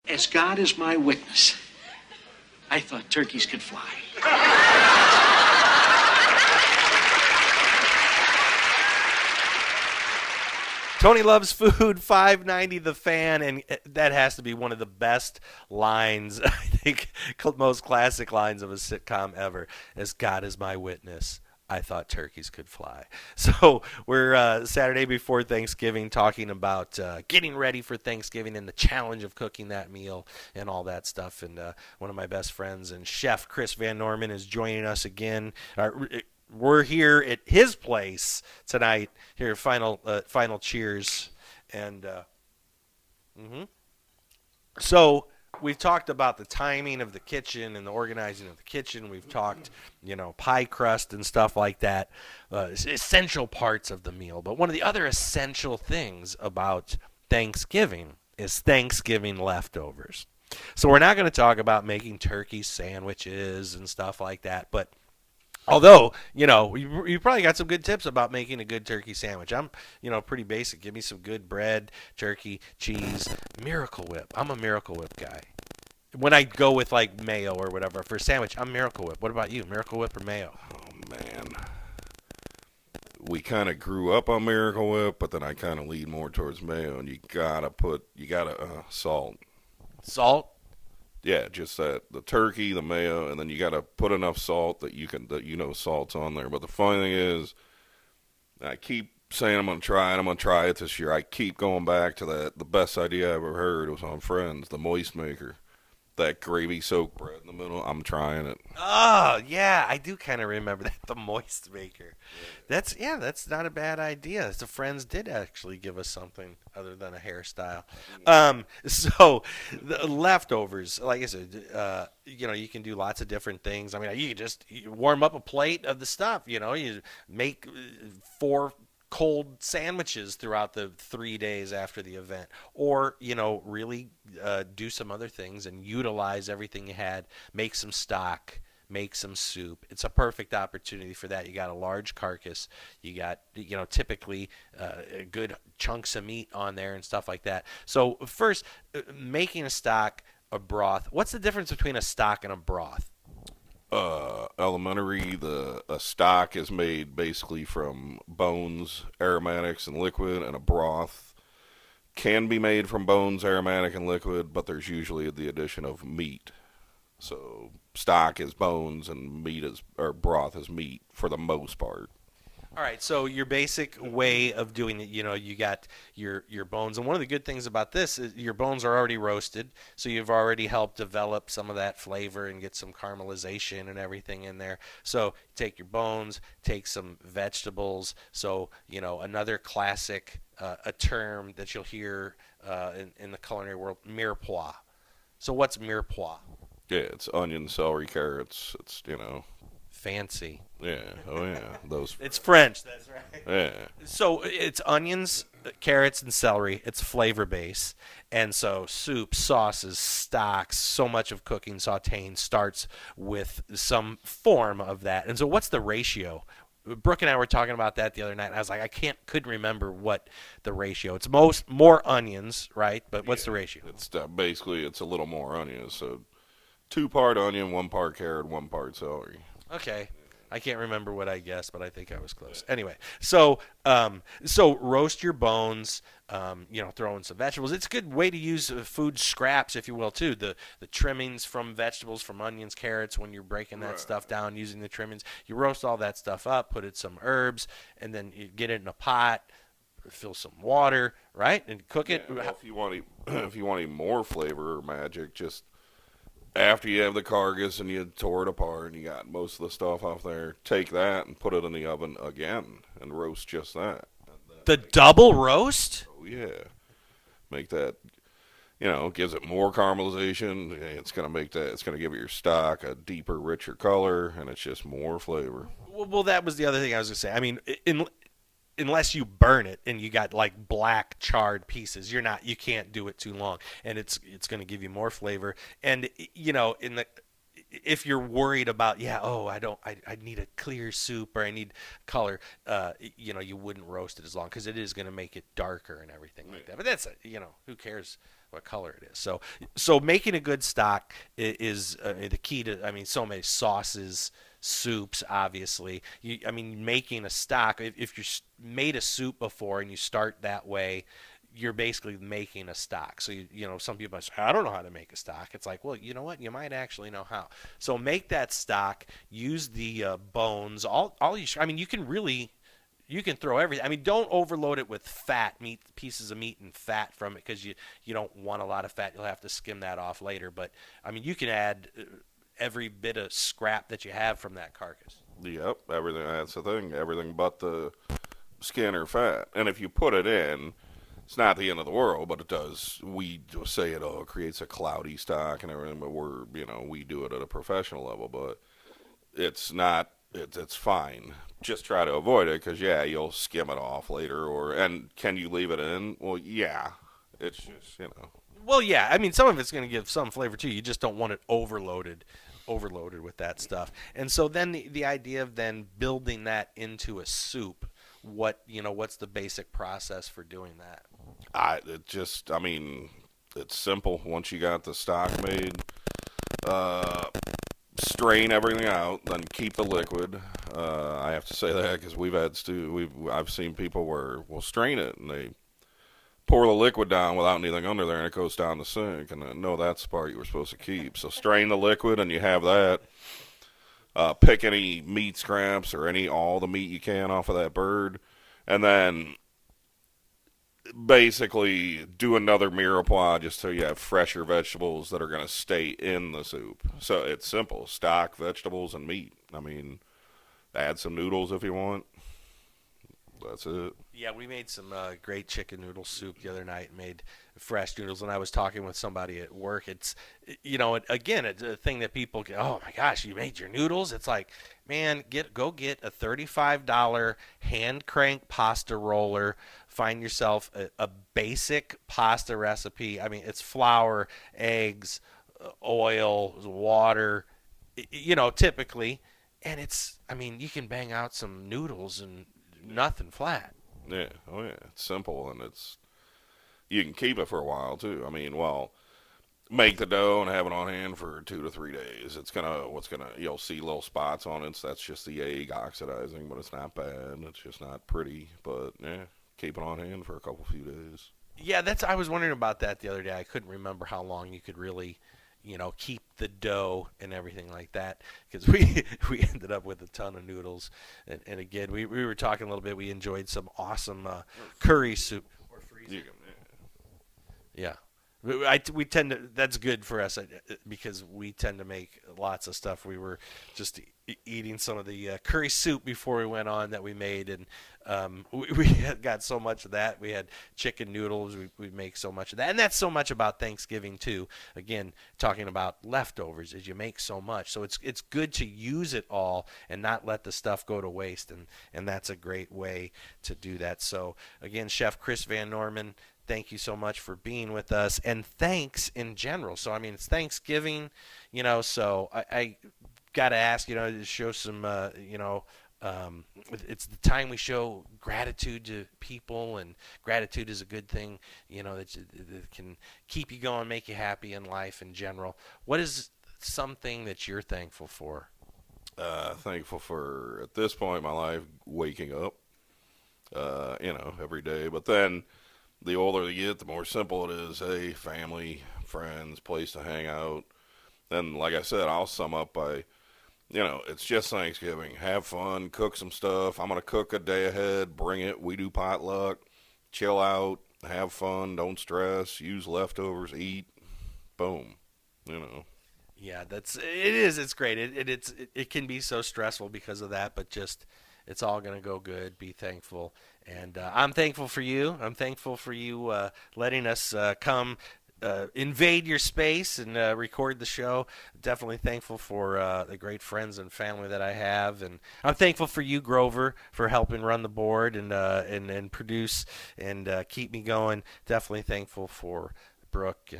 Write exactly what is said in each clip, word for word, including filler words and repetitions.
As God is my witness, I thought turkeys could fly. Tony Loves Food, five ninety The Fan, and that has to be one of the best lines, I think, most classic lines of a sitcom ever. As God is my witness, I thought turkeys could fly. So we're uh, Saturday before Thanksgiving talking about uh, getting ready for Thanksgiving and the challenge of cooking that meal and all that stuff. And uh, one of my best friends and chef, Chris Van Norman, is joining us again. Uh, We're here at his place tonight. Here, final, uh, final cheers, and uh, mm-hmm. So we've talked about the timing of the kitchen and the organizing of the kitchen. We've talked, you know, pie crust and stuff like that, uh, essential parts of the meal. But one of the other essential things about Thanksgiving is Thanksgiving leftovers. So we're not going to talk about making turkey sandwiches and stuff like that, but although, you know, you, you probably got some good tips about making a good turkey sandwich. I'm, you know, pretty basic. Give me some good bread, turkey, cheese, Miracle Whip. I'm a Miracle Whip guy. When I go with, like, mayo or whatever for a sandwich, I'm Miracle Whip. What about you, Miracle Whip or mayo? Oh, man. We kind of grew up on Miracle Whip, but then I kind of lean more towards mayo, and you got to put, you got to, uh, salt. Salt? Yeah, just that, the turkey, the mayo, and then you got to put enough salt that you can, that you know salt's on there. But the funny thing is, I keep saying I'm going to try it, I'm going to try it this year. I keep going back to that. The best idea I ever heard was on Friends, the Moist Maker. That gravy-soaked bread in the middle, I'm trying it. Oh, yeah, I do kind of remember that, the Moist Maker. That's, yeah, that's not a bad idea. The Friends did actually give us something other than a hairstyle. Um, so, the leftovers, like I said, uh, you know, you can do lots of different things. I mean, you can just you warm up a plate of the stuff, you know, you make four cold sandwiches throughout the three days after the event, or, you know, really uh, do some other things and utilize everything you had, make some stock, make some soup. It's a perfect opportunity for that. You got a large carcass, you got, you know, typically uh, good chunks of meat on there and stuff like that. So first, making a stock, a broth. What's the difference between a stock and a broth? Uh, elementary, the a stock is made basically from bones, aromatics, and liquid, and a broth can be made from bones, aromatic, and liquid, but there's usually the addition of meat. So stock is bones, and meat is or broth is meat for the most part. All right, so your basic way of doing it, you know, you got your your bones, and one of the good things about this is your bones are already roasted, so you've already helped develop some of that flavor and get some caramelization and everything in there. So take your bones, take some vegetables. So, you know, another classic, uh, a term that you'll hear uh, in, in the culinary world, mirepoix. So what's mirepoix? Yeah, it's onion, celery, carrots. It's, you know. Fancy. Yeah. Oh, yeah. Those. It's French. That's right. Yeah. So it's onions, carrots, and celery. It's flavor base. And so soup, sauces, stocks, so much of cooking, sauteing starts with some form of that. And so what's the ratio? Brooke and I were talking about that the other night. And I was like, I can't, couldn't remember what the ratio. It's most more onions, right? But what's yeah, the ratio? It's uh, basically it's a little more onions. So two part onion, one part carrot, one part celery. Okay. I can't remember what I guessed, but I think I was close. Anyway, so um, so roast your bones, um, you know, throw in some vegetables. It's a good way to use uh, food scraps, if you will, too. The the trimmings from vegetables, from onions, carrots, when you're breaking that Right. stuff down using the trimmings. You roast all that stuff up, put in some herbs, and then you get it in a pot, fill some water, right, and cook it. Yeah, well, if you want any, if you want any more flavor or magic, just after you have the carcass and you tore it apart and you got most of the stuff off there, take that and put it in the oven again and roast just that. The double roast? Oh, yeah. Make that, you know, gives it more caramelization. It's going to make that, it's going to give your stock a deeper, richer color, and it's just more flavor. Well, well that was the other thing I was going to say. I mean, in, unless you burn it and you got like black charred pieces, you're not, you can't do it too long, and it's it's going to give you more flavor. And you know, in the if you're worried about, yeah, oh, I don't, I, I need a clear soup or I need color, uh, you know, you wouldn't roast it as long because it is going to make it darker and everything like that. But that's, you know, who cares what color it is. So so making a good stock i- is uh, the key to. I mean, so many sauces, soups, obviously. You, I mean, making a stock. If, if you s- made a soup before and you start that way, you're basically making a stock. So you, you know, some people say, I don't know how to make a stock. It's like, well, you know what? You might actually know how. So make that stock. Use the uh, bones. All all you. Sh- I mean, you can really. You can throw everything. I mean, don't overload it with fat meat, pieces of meat and fat from it, because you, you don't want a lot of fat. You'll have to skim that off later. But I mean, you can add uh, every bit of scrap that you have from that carcass. Yep, everything. That's the thing. Everything but the skin or fat. And if you put it in, it's not the end of the world, but it does. We say it, oh, it creates a cloudy stock and everything, but we're, you know, we do it at a professional level, but it's not. It's it's fine. Just try to avoid it, because yeah, you'll skim it off later. Or and can you leave it in? Well, yeah. It's just, you know. Well, yeah. I mean, some of it's going to give some flavor too. You just don't want it overloaded, overloaded with that stuff. And so then the the idea of then building that into a soup. What you know? What's the basic process for doing that? I it just. I mean, it's simple. Once you got the stock made, uh, strain everything out, then keep the liquid. Uh, I have to say that because we've had stu- we've I've seen people where we'll strain it and they pour the liquid down without anything under there, and it goes down the sink. And uh, no, that's the part you were supposed to keep. So strain the liquid, and you have that. Uh, pick any meat scraps or any all the meat you can off of that bird, and then basically do another mirepoix just so you have fresher vegetables that are going to stay in the soup. So it's simple: stock, vegetables, and meat. I mean, add some noodles if you want. That's it. Yeah, we made some uh, great chicken noodle soup the other night. Made fresh noodles, and I was talking with somebody at work. It's, you know, again, it's a thing that people get. Oh my gosh, you made your noodles? It's like, man, get go get a thirty-five dollar hand crank pasta roller. Find yourself a, a basic pasta recipe. I mean, it's flour, eggs, oil, water. You know, typically, and it's. I mean, you can bang out some noodles and nothing flat. Yeah, oh yeah, it's simple, and it's you can keep it for a while too. I mean, well, make the dough and have it on hand for two to three days. It's gonna, what's gonna, you'll see little spots on it. So that's just the egg oxidizing, but it's not bad. It's just not pretty, but yeah, keep it on hand for a couple few days. Yeah, that's. I was wondering about that the other day. I couldn't remember how long you could really, you know, keep the dough and everything like that, because we we ended up with a ton of noodles. And, and again, we we were talking a little bit. We enjoyed some awesome uh, curry soup. Or freezer. You can, yeah. Yeah. We, I, we tend to, that's good for us uh, because we tend to make lots of stuff. We were just e- eating some of the uh, curry soup before we went on that we made, and um, we, we had got so much of that. We had chicken noodles. We, we make so much of that. And that's so much about Thanksgiving too. Again, talking about leftovers is you make so much. So it's it's good to use it all and not let the stuff go to waste, and, and that's a great way to do that. So again, Chef Chris Van Norman, thank you so much for being with us, and thanks in general. So, I mean, it's Thanksgiving, you know, so I, I got to ask, you know, to show some, uh, you know, um, it's the time we show gratitude to people, and gratitude is a good thing, you know, that, that can keep you going, make you happy in life in general. What is something that you're thankful for? Uh, thankful for, at this point in my life, waking up, uh, you know, every day. But then the older you get, the more simple it is. Hey, family, friends, place to hang out. Then, like I said, I'll sum up by, you know, it's just Thanksgiving. Have fun, cook some stuff. I'm going to cook a day ahead, bring it. We do potluck, chill out, have fun, don't stress, use leftovers, eat. Boom, you know. Yeah, that's it is. It's great. It, it it's it, it can be so stressful because of that, but just it's all going to go good. Be thankful, and uh, I'm thankful for you. I'm thankful for you uh, letting us uh, come uh, invade your space and uh, record the show. Definitely thankful for uh, the great friends and family that I have, and I'm thankful for you, Grover, for helping run the board and uh, and and produce and uh, keep me going. Definitely thankful for Brooke and.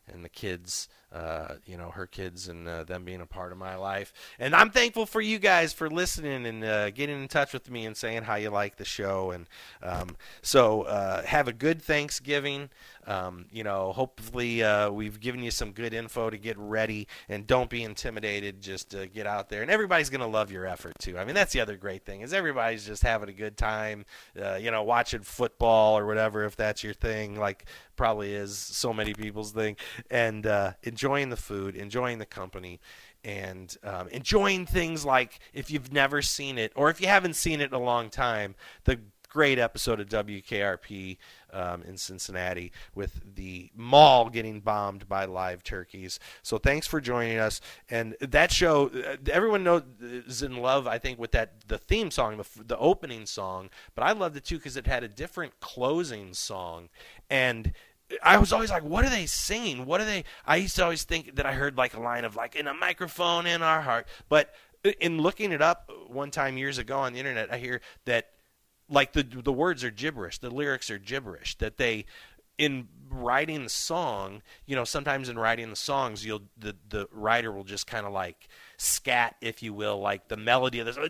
and the kids, uh, you know, her kids and uh, them being a part of my life. And I'm thankful for you guys for listening and uh, getting in touch with me and saying how you like the show. And um, so uh, have a good Thanksgiving. Um, you know, hopefully uh, we've given you some good info to get ready, and don't be intimidated. Just uh, get out there, and everybody's going to love your effort too. I mean, that's the other great thing is everybody's just having a good time, uh, you know, watching football or whatever, if that's your thing, like probably is so many people's thing, and uh, enjoying the food, enjoying the company, and um, enjoying things like, if you've never seen it or if you haven't seen it in a long time, the great episode of W K R P um, in Cincinnati with the mall getting bombed by live turkeys. So thanks for joining us. And that show, everyone knows is in love, I think, with that the theme song, the, the opening song. But I loved it too because it had a different closing song. And I was always like, what are they singing? What are they? I used to always think that I heard like a line of like, in a microphone in our heart. But in looking it up one time years ago on the internet, I hear that like the the words are gibberish, the lyrics are gibberish, that they, in writing the song, you know, sometimes in writing the songs, you'll the, the writer will just kind of like scat, if you will, like the melody of this.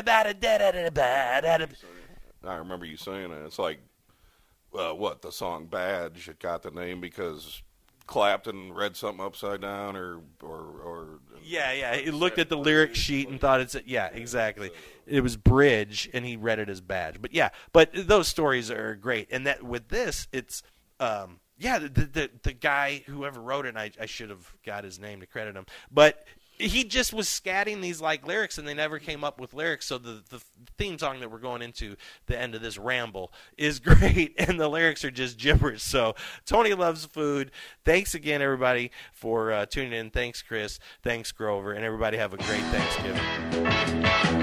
I remember you saying that. It's like, uh, what, the song Badge, it got the name because Clapton read something upside down or or, or yeah yeah he looked at the lyric sheet and thought it's yeah exactly it was Bridge and he read it as Badge. But yeah, but those stories are great. And that with this, it's um yeah the the, the guy whoever wrote it, and I, I should have got his name to credit him, but he just was scatting these like lyrics, and they never came up with lyrics. So the the theme song that we're going into the end of this ramble is great, and the lyrics are just gibberish. So Tony Loves Food. Thanks again, everybody, for uh, tuning in. Thanks, Chris. Thanks, Grover, and everybody have a great Thanksgiving.